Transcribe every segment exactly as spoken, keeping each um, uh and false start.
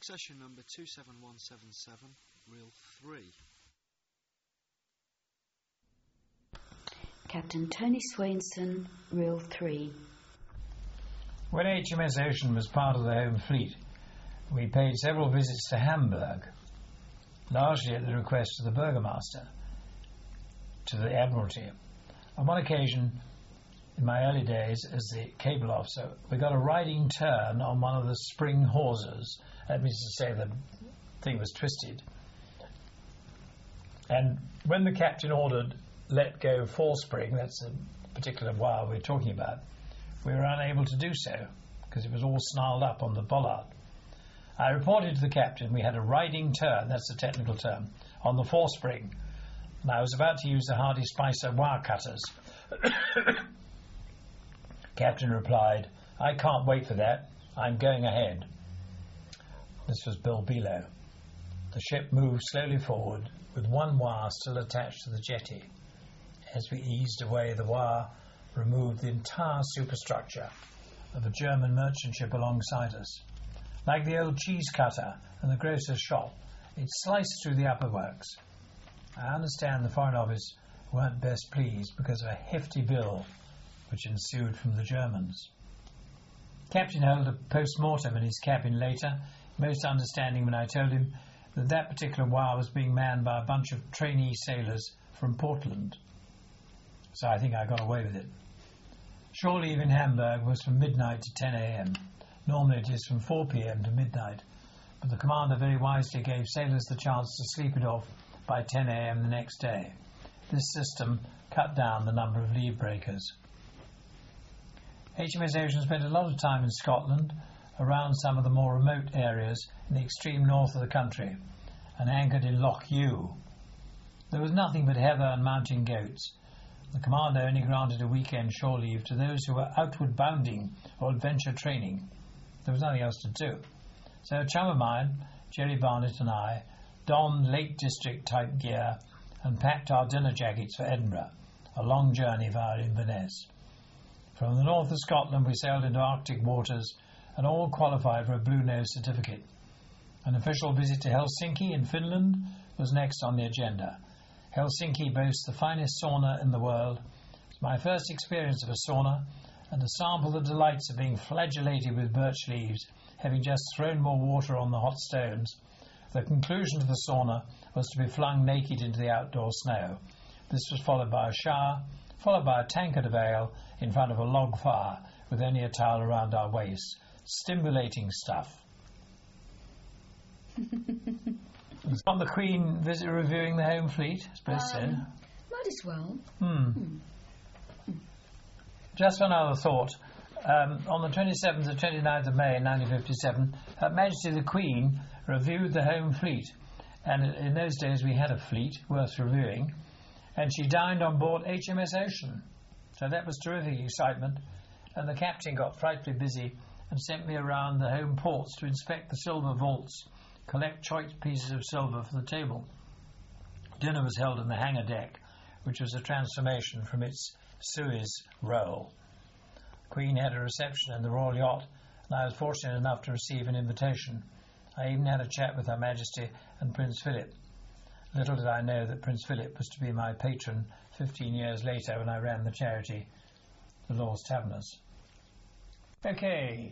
Session number two seven one seven seven, reel three. Captain Tony Swainson, reel three. When H M S Ocean was part of the Home Fleet, we paid several visits to Hamburg, largely at the request of the Burgomaster, to the Admiralty. On one occasion, in my early days as the cable officer, we got a riding turn on one of the spring hawsers. That means to say the thing was twisted. And when the captain ordered let go forespring, that's a particular wire we're talking about, we were unable to do so because it was all snarled up on the bollard. I reported to the captain we had a riding turn, that's the technical term, on the forespring, and I was about to use the Hardy Spicer wire cutters. Captain replied, "I can't wait for that. I'm going ahead." This was Bill Below. The ship moved slowly forward with one wire still attached to the jetty. As we eased away, the wire removed the entire superstructure of a German merchant ship alongside us. Like the old cheese cutter and the grocer's shop, it sliced through the upper works. I understand the Foreign Office weren't best pleased because of a hefty bill which ensued from the Germans. Captain held a post-mortem in his cabin later, most understanding when I told him that that particular wire was being manned by a bunch of trainee sailors from Portland. So I think I got away with it. Shore leave in Hamburg was from midnight to ten a.m. Normally it is from four p.m. to midnight, but the commander very wisely gave sailors the chance to sleep it off by ten a.m. the next day. This system cut down the number of leave breakers. H M S Ocean spent a lot of time in Scotland, around some of the more remote areas in the extreme north of the country, and anchored in Loch Ewe. There was nothing but heather and mountain goats. The commander only granted a weekend shore leave to those who were outward bounding or adventure training. There was nothing else to do. So a chum of mine, Jerry Barnett, and I donned Lake District type gear and packed our dinner jackets for Edinburgh, a long journey via Inverness. From the north of Scotland we sailed into Arctic waters and all qualified for a Blue Nose certificate. An official visit to Helsinki in Finland was next on the agenda. Helsinki boasts the finest sauna in the world. It's my first experience of a sauna, and to sample the delights of being flagellated with birch leaves, having just thrown more water on the hot stones. The conclusion to the sauna was to be flung naked into the outdoor snow. This was followed by a shower, followed by a tankard of ale in front of a log fire with only a towel around our waists. Stimulating stuff. On the Queen visit reviewing the Home Fleet, I suppose um, so. Might as well. Hmm. Hmm. Just one other thought. Um, on the twenty-seventh to twenty-ninth of May nineteen fifty-seven, Her Majesty the Queen reviewed the Home Fleet. And in those days we had a fleet worth reviewing. And she dined on board H M S Ocean. So that was terrific excitement. And the captain got frightfully busy and sent me around the home ports to inspect the silver vaults, collect choice pieces of silver for the table. Dinner was held in the hangar deck, which was a transformation from its Suez role. The Queen had a reception in the Royal Yacht, and I was fortunate enough to receive an invitation. I even had a chat with Her Majesty and Prince Philip. Little did I know that Prince Philip was to be my patron fifteen years later when I ran the charity, the Lord's Taverners. Okay.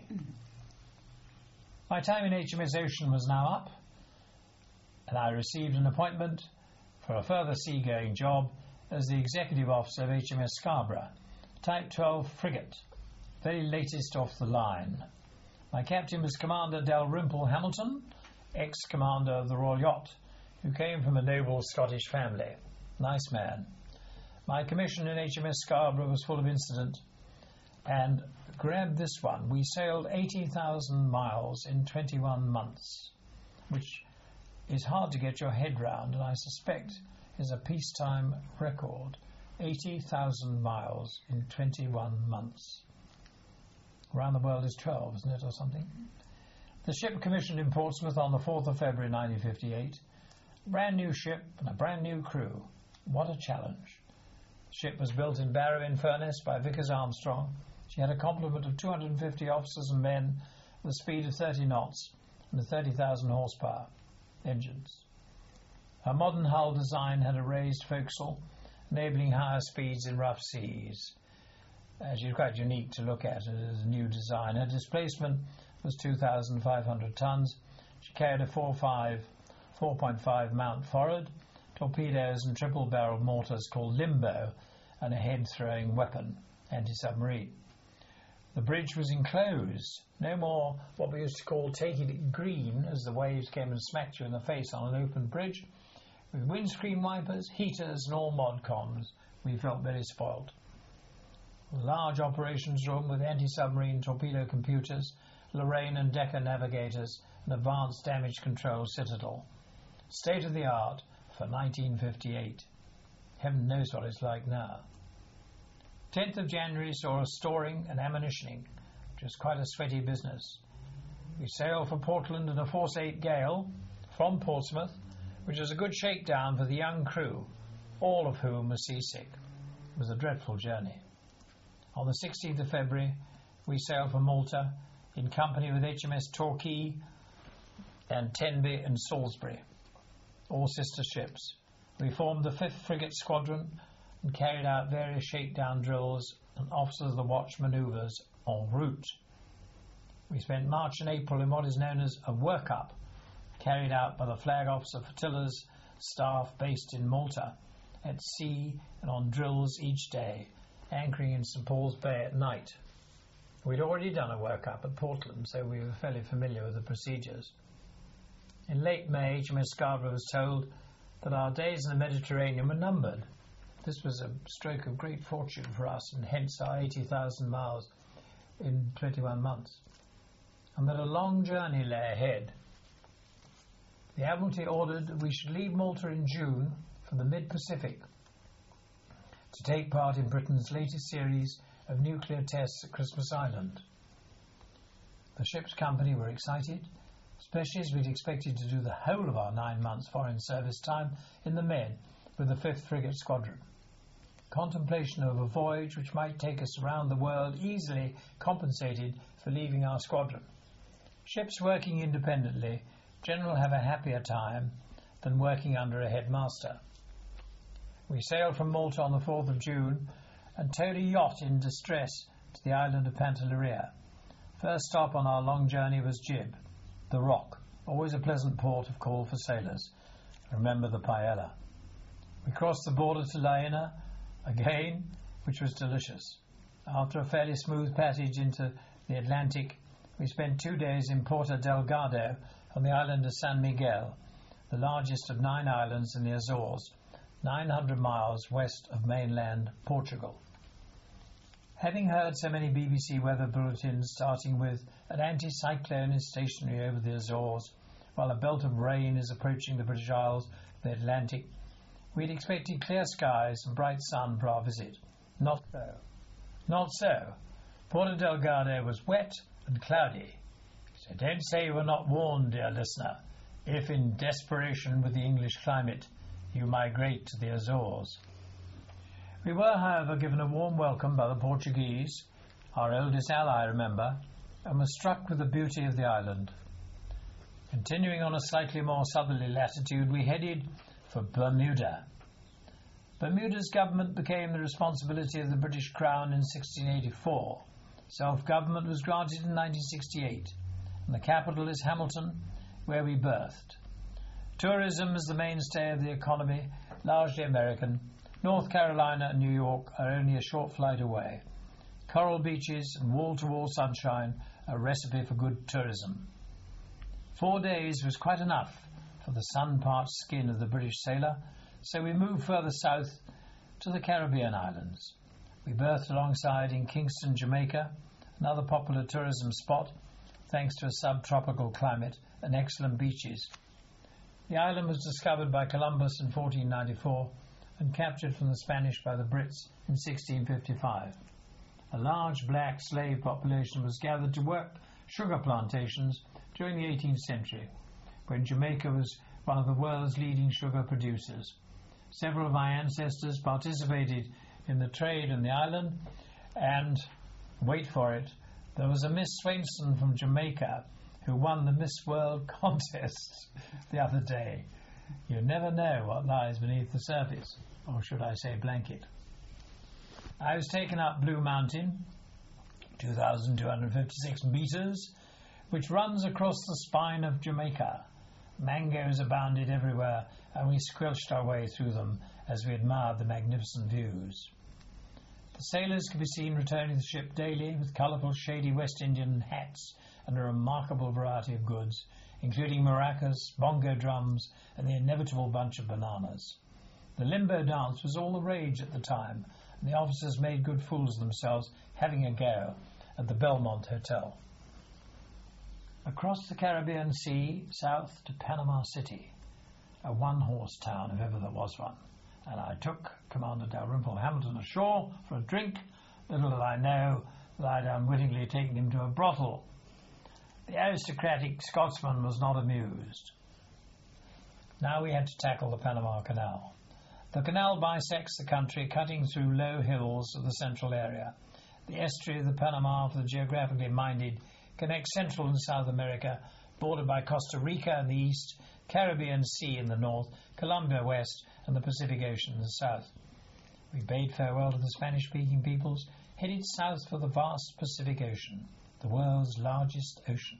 My time in H M S Ocean was now up, and I received an appointment for a further seagoing job as the executive officer of H M S Scarborough, Type twelve frigate, very latest off the line. My captain was Commander Dalrymple Hamilton, ex-commander of the Royal Yacht, who came from a noble Scottish family. Nice man. My commission in H M S Scarborough was full of incident, and grab this one, we sailed eighty thousand miles in twenty-one months, which is hard to get your head round, and I suspect is a peacetime record. eighty thousand miles in twenty-one months. Around the world is twelve, isn't it, or something? The ship commissioned in Portsmouth on the fourth of February nineteen fifty-eight. Brand new ship and a brand new crew. What a challenge. The ship was built in Barrow-in-Furness by Vickers Armstrong. She had a complement of two hundred fifty officers and men with a speed of thirty knots and thirty thousand horsepower engines. Her modern hull design had a raised forecastle, enabling higher speeds in rough seas. Uh, she was quite unique to look at as a new design. Her displacement was two thousand five hundred tons. She carried a four point five Mount forward, torpedoes and triple-barreled mortars called Limbo, and a head-throwing weapon, anti-submarine. The bridge was enclosed. No more what we used to call taking it green, as the waves came and smacked you in the face on an open bridge. With windscreen wipers, heaters and all modcoms, we felt very spoilt. A large operations room with anti-submarine torpedo computers, Lorraine and Decker navigators, and advanced damage control citadel. State of the art for nineteen fifty-eight. Heaven knows what it's like now. tenth of January saw us storing and ammunitioning, which was quite a sweaty business. We sailed for Portland in a force eight gale from Portsmouth, which was a good shakedown for the young crew, all of whom were seasick. It was a dreadful journey. On the sixteenth of February, we sailed for Malta in company with H M S Torquay and Tenby and Salisbury, all sister ships. We formed the fifth Frigate Squadron and carried out various shakedown drills and officers of the watch manoeuvres en route. We spent March and April in what is known as a work-up, carried out by the Flag Officer Flotillas staff based in Malta, at sea and on drills each day, anchoring in St Paul's Bay at night. We'd already done a work-up at Portland, so we were fairly familiar with the procedures. In late May, H M S Scarborough was told that our days in the Mediterranean were numbered. This was a stroke of great fortune for us, and hence our eighty thousand miles in twenty-one months, and that a long journey lay ahead. The Admiralty ordered that we should leave Malta in June for the mid-Pacific to take part in Britain's latest series of nuclear tests at Christmas Island. The ship's company were excited, especially as we'd expected to do the whole of our nine months foreign service time in the Med with the fifth Frigate Squadron. Contemplation of a voyage which might take us around the world easily compensated for leaving our squadron. Ships working independently generally have a happier time than working under a headmaster. We sailed from Malta on the fourth of June and towed a yacht in distress to the island of Pantelleria. First stop on our long journey was Gib, the Rock, always a pleasant port of call for sailors. Remember the paella. We crossed the border to Laena again, which was delicious. After a fairly smooth passage into the Atlantic, we spent two days in Porto Delgado on the island of San Miguel, the largest of nine islands in the Azores, nine hundred miles west of mainland Portugal. Having heard so many B B C weather bulletins starting with an anticyclone is stationary over the Azores, while a belt of rain is approaching the British Isles, the Atlantic, we'd expected clear skies and bright sun for our visit. Not so. Not so. Porto Delgado was wet and cloudy. So don't say you were not warned, dear listener, if in desperation with the English climate you migrate to the Azores. We were, however, given a warm welcome by the Portuguese, our oldest ally, remember, and were struck with the beauty of the island. Continuing on a slightly more southerly latitude, we headed for Bermuda. Bermuda's government became the responsibility of the British Crown in sixteen eighty-four. Self-government was granted in nineteen sixty-eight, and the capital is Hamilton, where we birthed. Tourism is the mainstay of the economy, largely American. North Carolina and New York are only a short flight away. Coral beaches and wall-to-wall sunshine are a recipe for good tourism. Four days was quite enough for the sun-parched skin of the British sailor, so we moved further south to the Caribbean islands. We berthed alongside in Kingston, Jamaica, another popular tourism spot, thanks to a subtropical climate and excellent beaches. The island was discovered by Columbus in fourteen ninety-four and captured from the Spanish by the Brits in sixteen fifty-five. A large black slave population was gathered to work sugar plantations during the eighteenth century, when Jamaica was one of the world's leading sugar producers. Several of my ancestors participated in the trade in the island, and, wait for it, there was a Miss Swainson from Jamaica who won the Miss World contest the other day. You never know what lies beneath the surface, or should I say blanket. I was taken up Blue Mountain, two thousand two hundred fifty-six metres, which runs across the spine of Jamaica. Mangoes abounded everywhere, and we squelched our way through them as we admired the magnificent views. The sailors could be seen returning the ship daily with colourful, shady West Indian hats and a remarkable variety of goods, including maracas, bongo drums, and the inevitable bunch of bananas. The limbo dance was all the rage at the time, and the officers made good fools of themselves having a go at the Belmont Hotel. Across the Caribbean Sea, south to Panama City, a one-horse town if ever there was one, and I took Commander Dalrymple Hamilton ashore for a drink. Little did I know that I'd unwittingly taken him to a brothel. The aristocratic Scotsman was not amused. Now we had to tackle the Panama Canal. The canal bisects the country, cutting through low hills of the central area. The estuary of the Panama, for the geographically minded, connects Central and South America, bordered by Costa Rica in the east, Caribbean Sea in the north, Colombia west, and the Pacific Ocean in the south. We bade farewell to the Spanish-speaking peoples, headed south for the vast Pacific Ocean, the world's largest ocean,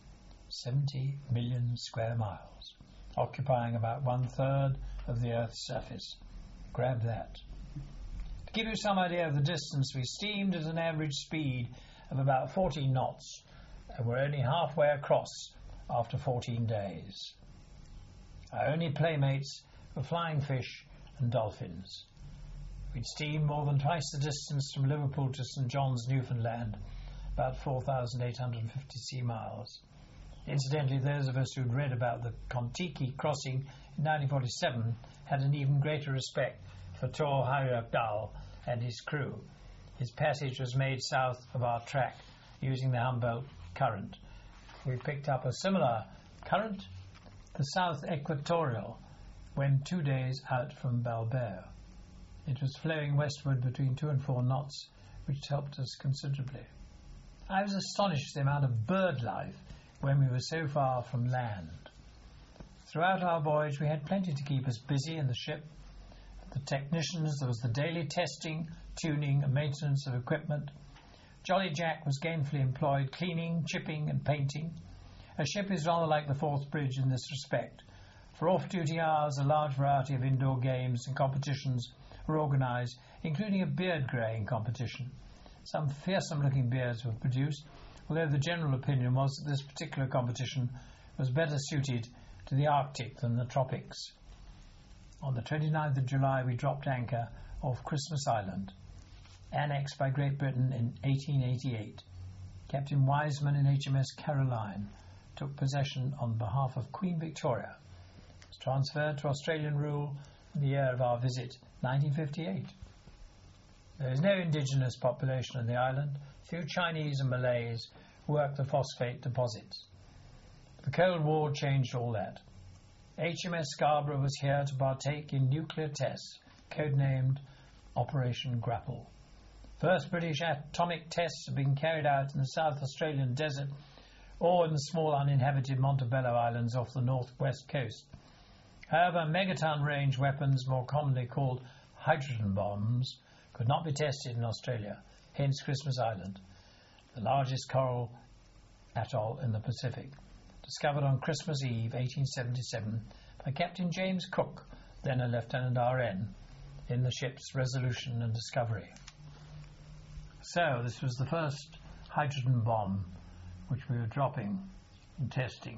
seventy million square miles, occupying about one-third of the Earth's surface. Grab that. To give you some idea of the distance, we steamed at an average speed of about fourteen knots, and we're only halfway across after fourteen days. Our only playmates were flying fish and dolphins. We'd steamed more than twice the distance from Liverpool to Saint John's, Newfoundland, about four thousand eight hundred fifty sea miles. Incidentally, those of us who'd read about the Kon-Tiki crossing in nineteen forty-seven had an even greater respect for Tor Heyerdahl and his crew. His passage was made south of our track using the Humboldt Current. We picked up a similar current, the South Equatorial, when two days out from Bilbao. It was flowing westward between two and four knots, which helped us considerably. I was astonished at the amount of bird life when we were so far from land. Throughout our voyage we had plenty to keep us busy in the ship. The technicians, there was the daily testing, tuning and maintenance of equipment. Jolly Jack was gainfully employed cleaning, chipping and painting. A ship is rather like the Forth Bridge in this respect. For off-duty hours, a large variety of indoor games and competitions were organised, including a beard greying competition. Some fearsome-looking beards were produced, although the general opinion was that this particular competition was better suited to the Arctic than the tropics. On the twenty-ninth of July we dropped anchor off Christmas Island, annexed by Great Britain in eighteen eighty-eight. Captain Wiseman in H M S Caroline took possession on behalf of Queen Victoria. It was transferred to Australian rule in the year of our visit, nineteen fifty-eight. There is no indigenous population on the island. Few Chinese and Malays work the phosphate deposits. The Cold War changed all that. H M S Scarborough was here to partake in nuclear tests, codenamed Operation Grapple. First British atomic tests have been carried out in the South Australian desert or in the small uninhabited Montebello Islands off the northwest coast. However, megaton range weapons, more commonly called hydrogen bombs, could not be tested in Australia, hence Christmas Island, the largest coral atoll in the Pacific, discovered on Christmas Eve eighteen seventy-seven by Captain James Cook, then a Lieutenant R N, in the ships Resolution and Discovery. So this was the first hydrogen bomb which we were dropping and testing.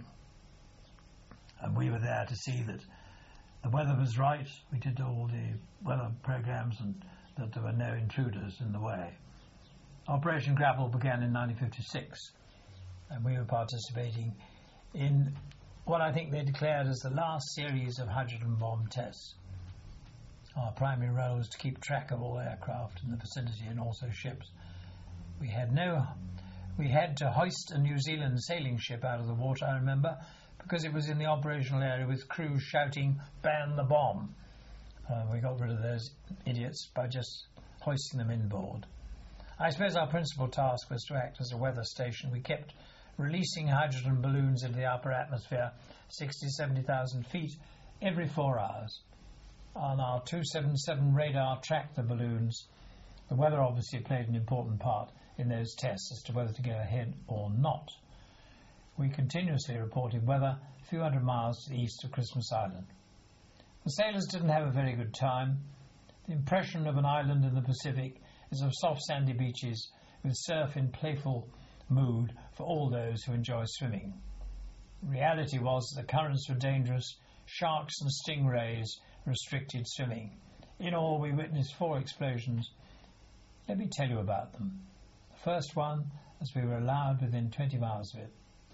And we were there to see that the weather was right. We did all the weather programs and that there were no intruders in the way. Operation Grapple began in nineteen fifty-six, and we were participating in what I think they declared as the last series of hydrogen bomb tests. Our primary role was to keep track of all aircraft in the vicinity and also ships. We had no, we had to hoist a New Zealand sailing ship out of the water, I remember, because it was in the operational area with crews shouting, "Ban the bomb." Uh, we got rid of those idiots by just hoisting them inboard. I suppose our principal task was to act as a weather station. We kept releasing hydrogen balloons into the upper atmosphere, sixty to seventy thousand feet, every four hours. On our two seventy-seven radar tracked the balloons. The weather obviously played an important part in those tests as to whether to go ahead or not. We continuously reported weather a few hundred miles to the east of Christmas Island. The sailors didn't have a very good time. The impression of an island in the Pacific is of soft sandy beaches with surf in playful mood for all those who enjoy swimming. The reality was that the currents were dangerous, sharks and stingrays restricted swimming. In all, we witnessed four explosions. Let me tell you about them. The first one, as we were allowed within twenty miles of it.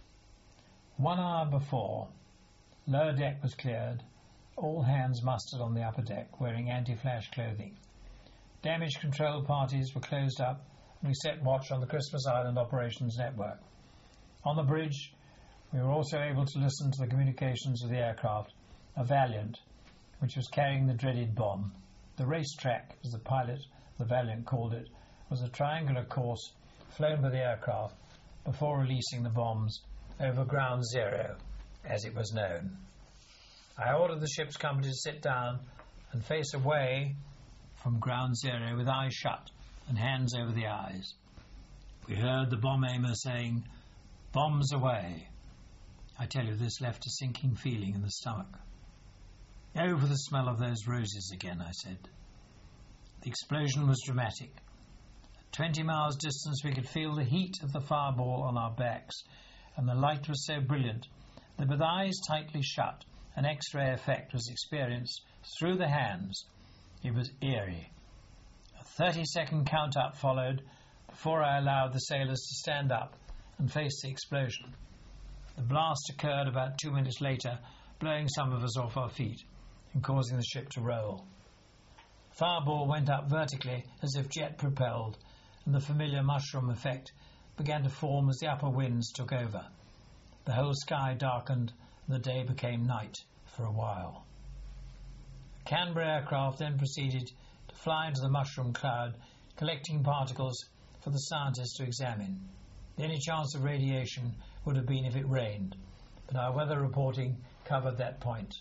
One hour before, lower deck was cleared. All hands mustered on the upper deck, wearing anti-flash clothing. Damage control parties were closed up, and we set watch on the Christmas Island Operations Network. On the bridge, we were also able to listen to the communications of the aircraft, a Valiant, which was carrying the dreaded bomb. The racetrack, as the pilot of the Valiant called it, was a triangular course flown by the aircraft before releasing the bombs over Ground Zero, as it was known. I ordered the ship's company to sit down and face away from Ground Zero with eyes shut and hands over the eyes. We heard the bomb aimer saying, "Bombs away." I tell you, this left a sinking feeling in the stomach. "Oh, for the smell of those roses again," I said. The explosion was dramatic. At twenty miles distance we could feel the heat of the fireball on our backs, and the light was so brilliant that with eyes tightly shut, an X-ray effect was experienced through the hands. It was eerie. A thirty-second count-up followed before I allowed the sailors to stand up and face the explosion. The blast occurred about two minutes later, blowing some of us off our feet and causing the ship to roll. The fireball went up vertically as if jet-propelled, and the familiar mushroom effect began to form as the upper winds took over. The whole sky darkened, and the day became night for a while. The Canberra aircraft then proceeded to fly into the mushroom cloud, collecting particles for the scientists to examine. The only chance of radiation would have been if it rained, but our weather reporting covered that point.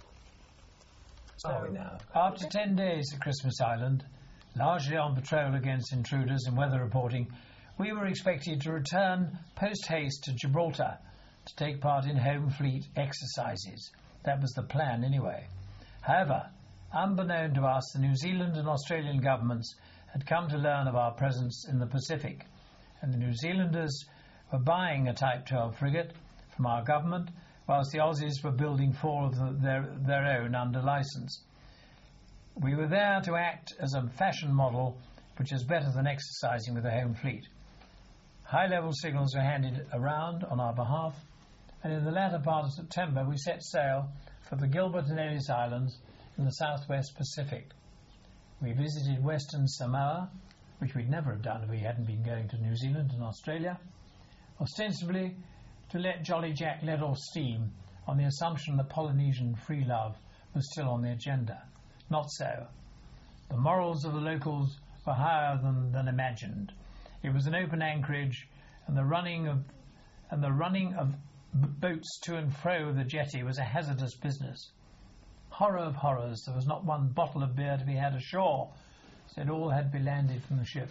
So, now? After ten days at Christmas Island, largely on patrol against intruders and weather reporting, we were expected to return post-haste to Gibraltar to take part in Home Fleet exercises. That was the plan anyway. However, unbeknown to us, the New Zealand and Australian governments had come to learn of our presence in the Pacific, and the New Zealanders were buying a Type twelve frigate from our government, whilst the Aussies were building four of the, their, their own under licence. We were there to act as a fashion model, which is better than exercising with the Home Fleet. High-level signals were handed around on our behalf, and in the latter part of September we set sail for the Gilbert and Ellice Islands in the southwest Pacific. We visited Western Samoa, which we'd never have done if we hadn't been going to New Zealand and Australia, ostensibly to let Jolly Jack let off steam on the assumption that Polynesian free love was still on the agenda. Not so. The morals of the locals were higher than, than imagined. It was an open anchorage, and the running of and the running of b- boats to and fro the jetty was a hazardous business. Horror of horrors, there was not one bottle of beer to be had ashore, so it all had to be landed from the ship.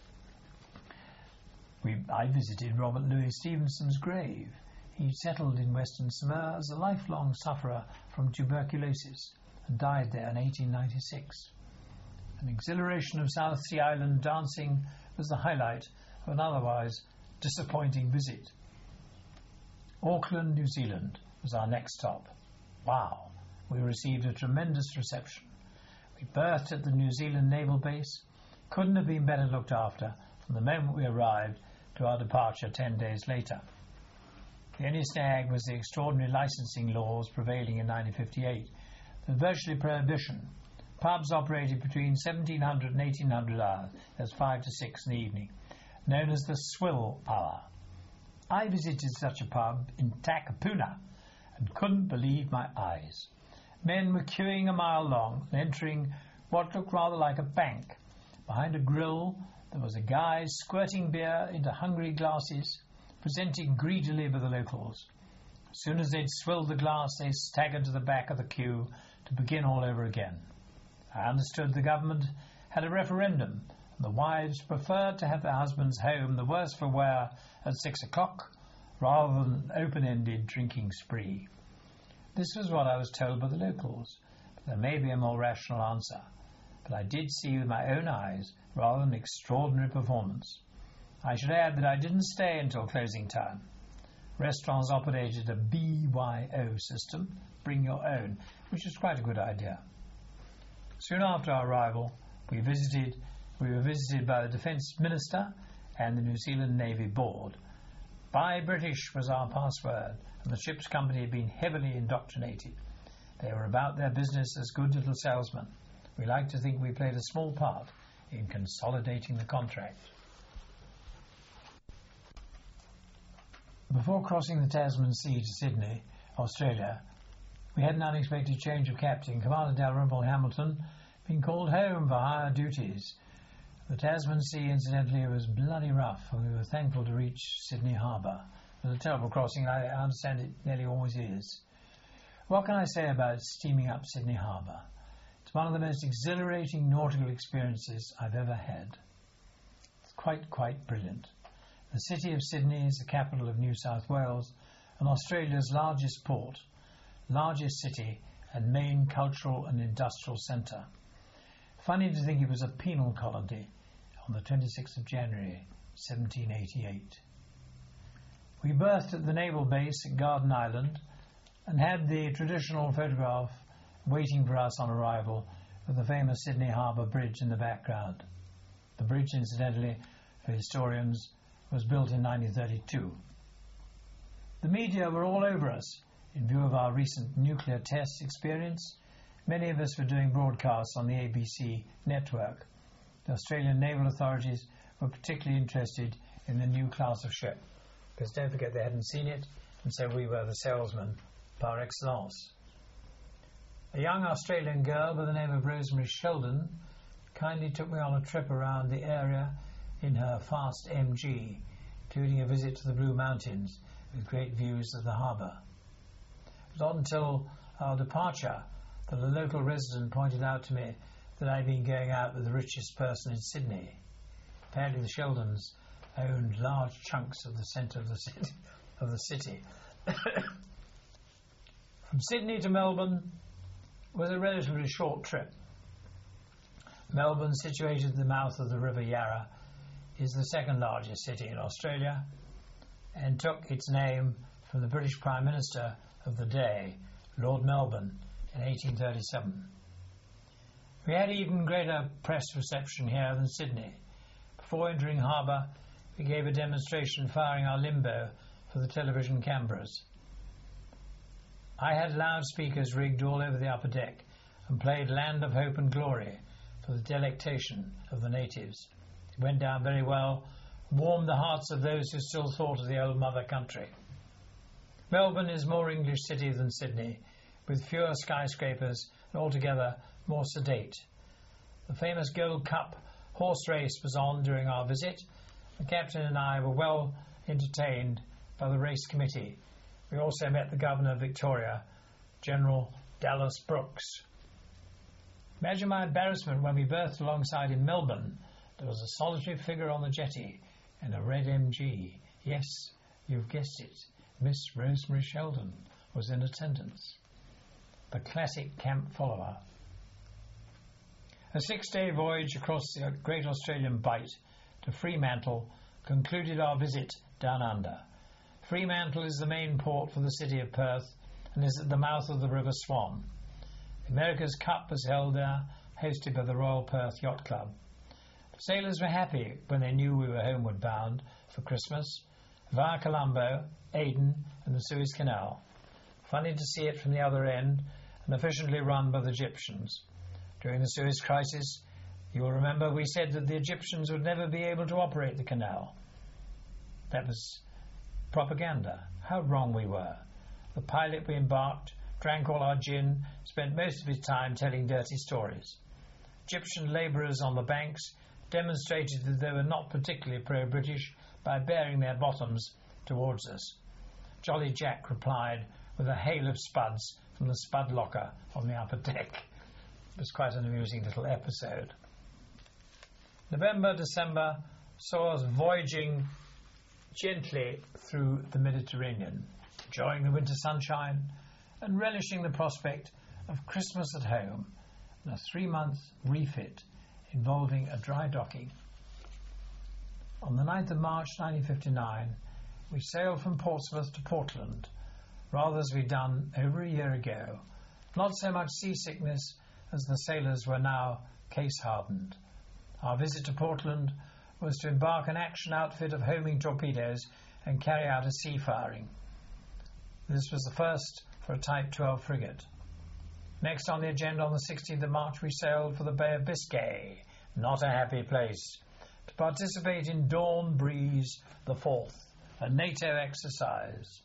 We, I visited Robert Louis Stevenson's grave. He settled in Western Samoa as a lifelong sufferer from tuberculosis and died there in eighteen ninety-six. An exhilaration of South Sea Island dancing was the highlight of an otherwise disappointing visit. Auckland, New Zealand was our next stop. Wow, we received a tremendous reception. We berthed at the New Zealand Naval Base. Couldn't have been better looked after from the moment we arrived to our departure ten days later. The only snag was the extraordinary licensing laws prevailing in nineteen fifty-eight. The virtually prohibition. Pubs operated between seventeen hundred and eighteen hundred hours, that's five to six in the evening, known as the swill hour. I visited such a pub in Takapuna and couldn't believe my eyes. Men were queuing a mile long and entering what looked rather like a bank. Behind a grill there was a guy squirting beer into hungry glasses, presenting greedily by the locals. As soon as they'd swilled the glass, they staggered to the back of the queue to begin all over again. I understood the government had a referendum, and the wives preferred to have their husbands home the worse for wear at six o'clock, rather than an open-ended drinking spree. This was what I was told by the locals. There may be a more rational answer, but I did see with my own eyes rather an extraordinary performance. I should add that I didn't stay until closing time. Restaurants operated a B Y O system, bring your own, which was quite a good idea. Soon after our arrival, we visited, we were visited by the Defence Minister and the New Zealand Navy Board. Buy British was our password, and the ship's company had been heavily indoctrinated. They were about their business as good little salesmen. We like to think we played a small part in consolidating the contract. Before crossing the Tasman Sea to Sydney, Australia, we had an unexpected change of captain. Commander Dalrymple Hamilton had been called home for higher duties. The Tasman Sea, incidentally, was bloody rough, and we were thankful to reach Sydney Harbour. It was a terrible crossing, and I understand it nearly always is. What can I say about steaming up Sydney Harbour? It's one of the most exhilarating nautical experiences I've ever had. It's quite, quite brilliant. The city of Sydney is the capital of New South Wales and Australia's largest port, largest city and main cultural and industrial centre. Funny to think it was a penal colony on the twenty-sixth of January, seventeen eighty-eight. We berthed at the naval base at Garden Island and had the traditional photograph waiting for us on arrival with the famous Sydney Harbour Bridge in the background. The bridge, incidentally, for historians, was built in nineteen thirty-two. The media were all over us in view of our recent nuclear test experience. Many of us were doing broadcasts on the A B C network. The Australian naval authorities were particularly interested in the new class of ship, because don't forget they hadn't seen it, and so we were the salesmen par excellence. A young Australian girl by the name of Rosemary Sheldon kindly took me on a trip around the area in her fast M G, including a visit to the Blue Mountains with great views of the harbour. It was not until our departure that a local resident pointed out to me that I'd been going out with the richest person in Sydney. Apparently the Sheldons owned large chunks of the centre of the city. Of the city. From Sydney to Melbourne was a relatively short trip. Melbourne, situated at the mouth of the River Yarra, is the second largest city in Australia and took its name from the British Prime Minister of the day, Lord Melbourne, in eighteen thirty-seven. We had even greater press reception here than Sydney. Before entering harbour, we gave a demonstration firing our limbo for the television cameras. I had loudspeakers rigged all over the upper deck and played Land of Hope and Glory for the delectation of the natives. It went down very well, warmed the hearts of those who still thought of the old mother country. Melbourne is more English city than Sydney, with fewer skyscrapers and altogether more sedate. The famous Gold Cup horse race was on during our visit. The captain and I were well entertained by the race committee. We also met the Governor of Victoria, General Dallas Brooks. Imagine my embarrassment when we berthed alongside in Melbourne. There was a solitary figure on the jetty and a red M G. Yes, you've guessed it. Miss Rosemary Sheldon was in attendance. The classic camp follower. A six-day voyage across the Great Australian Bight to Fremantle concluded our visit down under. Fremantle is the main port for the city of Perth and is at the mouth of the River Swan. The America's Cup was held there, hosted by the Royal Perth Yacht Club. The sailors were happy when they knew we were homeward bound for Christmas, via Colombo, Aden and the Suez Canal. Funny to see it from the other end and efficiently run by the Egyptians. During the Suez Crisis, you will remember we said that the Egyptians would never be able to operate the canal. That was propaganda. How wrong we were. The pilot we embarked drank all our gin, spent most of his time telling dirty stories. Egyptian labourers on the banks demonstrated that they were not particularly pro-British by baring their bottoms towards us. Jolly Jack replied with a hail of spuds from the spud locker on the upper deck. It was quite an amusing little episode. November, December saw us voyaging gently through the Mediterranean, enjoying the winter sunshine and relishing the prospect of Christmas at home and a three-month refit involving a dry docking. On the ninth of March nineteen fifty-nine, we sailed from Portsmouth to Portland, rather as we'd done over a year ago. Not so much seasickness as the sailors were now case-hardened. Our visit to Portland was to embark an action outfit of homing torpedoes and carry out a sea firing. This was the first for a Type twelve frigate. Next on the agenda on the sixteenth of March we sailed for the Bay of Biscay, not a happy place, to participate in Dawn Breeze the fourth, a NATO exercise.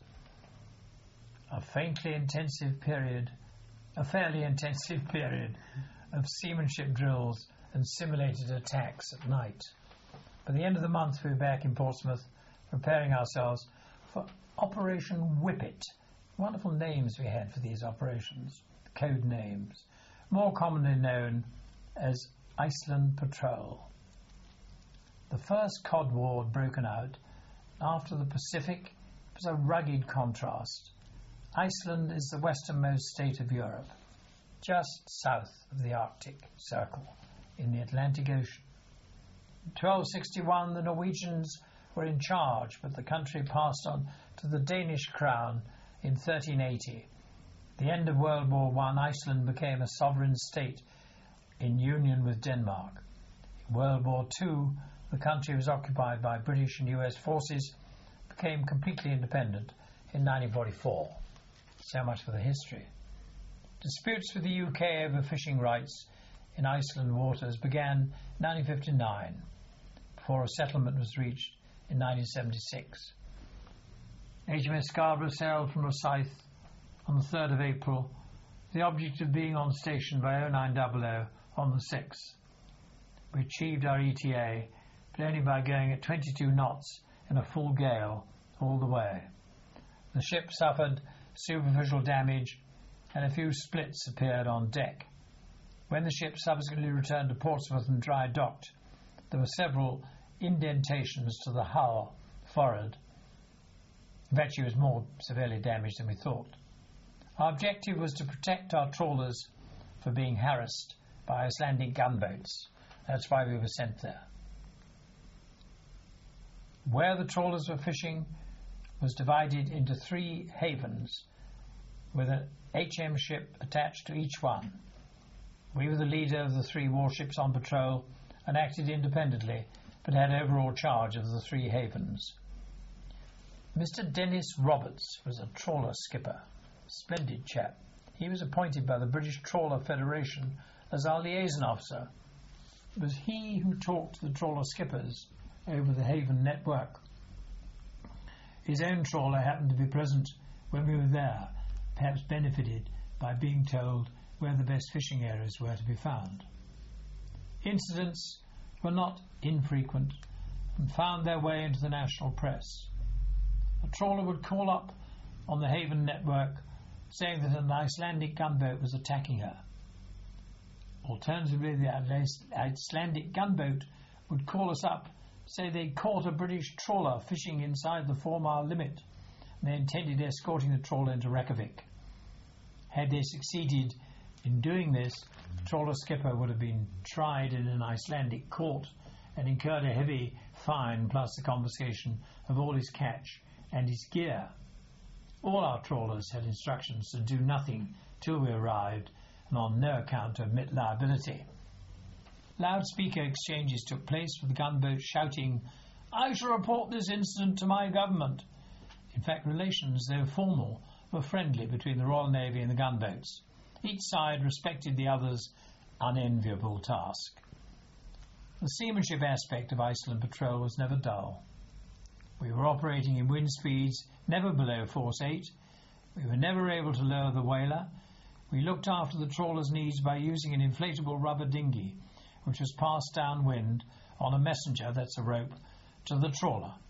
A faintly intensive period, a fairly intensive period of seamanship drills and simulated attacks at night. By the end of the month we were back in Portsmouth, preparing ourselves for Operation Whippet. Wonderful names we had for these operations, code names, more commonly known as Iceland Patrol. The first Cod War had broken out after the Pacific. It was a rugged contrast. Iceland is the westernmost state of Europe, just south of the Arctic Circle in the Atlantic Ocean. In twelve sixty-one, the Norwegians were in charge, but the country passed on to the Danish crown in thirteen eighty. At the end of World War One, Iceland became a sovereign state in union with Denmark. In World War Two, the country was occupied by British and U S forces, became completely independent in nineteen forty-four. So much for the history. Disputes with the U K over fishing rights in Iceland waters began in nineteen fifty-nine, before a settlement was reached in nineteen seventy-six. H M S Scarborough sailed from Rosyth on the third of April, the object of being on station by oh nine hundred on the sixth. We achieved our E T A, but only by going at twenty-two knots in a full gale all the way. The ship suffered superficial damage and a few splits appeared on deck. When the ship subsequently returned to Portsmouth and dry docked, there were several indentations to the hull forward. In fact, she was more severely damaged than we thought. Our objective was to protect our trawlers for being harassed by Icelandic gunboats. That's why we were sent there. Where the trawlers were fishing was divided into three havens with an H M ship attached to each one. We were the leader of the three warships on patrol and acted independently, but had overall charge of the three havens. Mister Dennis Roberts was a trawler skipper, splendid chap. He was appointed by the British Trawler Federation as our liaison officer. It was he who talked to the trawler skippers over the haven network. His own trawler happened to be present when we were there, perhaps benefited by being told where the best fishing areas were to be found. Incidents were not infrequent and found their way into the national press. A trawler would call up on the haven network saying that an Icelandic gunboat was attacking her. Alternatively, the Icelandic gunboat would call us up, say they'd caught a British trawler fishing inside the four-mile limit, and they intended escorting the trawler into Reykjavik. Had they succeeded in doing this, the trawler skipper would have been tried in an Icelandic court and incurred a heavy fine plus the confiscation of all his catch and his gear. All our trawlers had instructions to do nothing till we arrived, and on no account to admit liability. Loudspeaker exchanges took place with the gunboat shouting, "I shall report this incident to my government." In fact, relations, though formal, were friendly between the Royal Navy and the gunboats. Each side respected the other's unenviable task. The seamanship aspect of Iceland Patrol was never dull. We were operating in wind speeds never below force eight. We were never able to lower the whaler. We looked after the trawler's needs by using an inflatable rubber dinghy, which was passed downwind on a messenger, that's a rope, to the trawler.